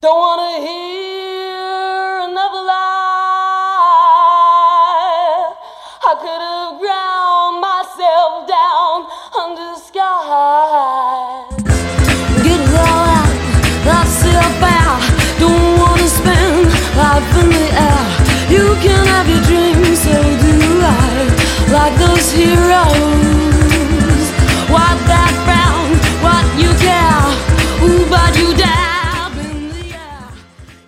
Don't wanna hear another lie. I could have ground myself down under the sky. Get it all out, that's it out. Don't wanna spend life in the air. You can have your dreams, so do I. Like those heroes